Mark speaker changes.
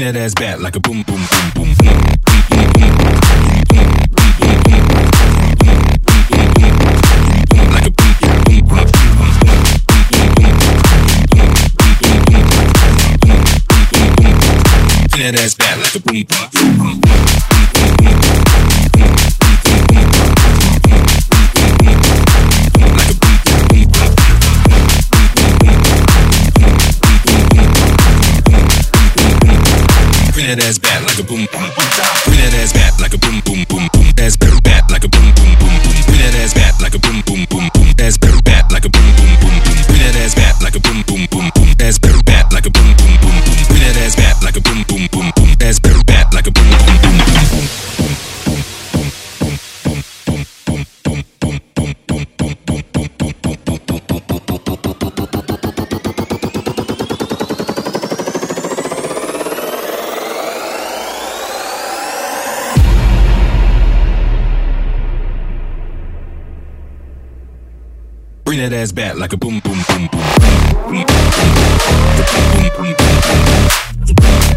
Speaker 1: Bring that ass back like a boom, boom, boom, boom, boom. Like a boom, boom, boom, boom. Bring that ass back like a boom, boom, boom, boom. Bring that ass back like a boom boom boom. Bring that ass back like a boom boom boom boom. Ass back like a boom boom boom boom. Bring that ass back like a boom boom boom boom. Ass back like a boom boom boom boom. Bring that ass back like a boom boom boom boom. Ass back like a boom boom boom boom. Bring that ass back like a boom boom boom boom. Ass back like a boom boom boom boom. Bring that ass back like a boom boom boom boom. Boom boom boom boom boom.